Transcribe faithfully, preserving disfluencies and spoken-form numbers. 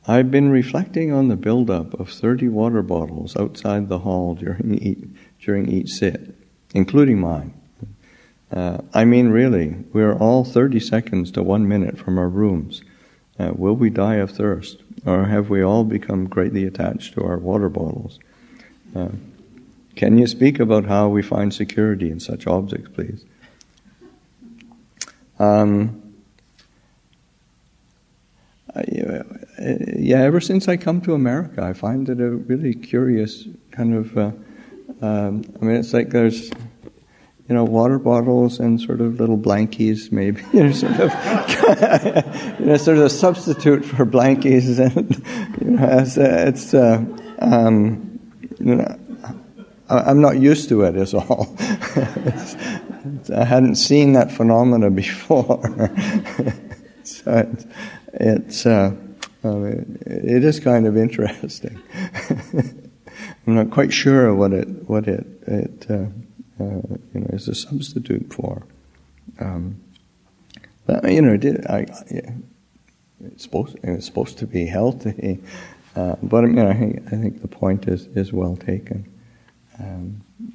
I've been reflecting on the build-up of thirty water bottles outside the hall during each, during each sit, including mine. Uh, I mean, really, we're all thirty seconds to one minute from our rooms. Uh, will we die of thirst, or have we all become greatly attached to our water bottles? Uh, can you speak about how we find security in such objects, please? Um, uh, yeah, ever since I come to America, I find it a really curious kind of, uh, um, I mean, it's like there's, you know, water bottles and sort of little blankies, maybe, you know, sort of, you know, sort of a substitute for blankies, and you know, it's, it's uh, um, you know, I'm not used to it, is all. it's, it's, I hadn't seen that phenomena before, so it's, it's uh, I mean, it is kind of interesting. I'm not quite sure what it what it it. Uh, Uh, you know, is a substitute for. Um, but you know, it did, I, yeah, it's supposed it's supposed to be healthy, uh, but I mean, I think I think the point is is well taken. Um,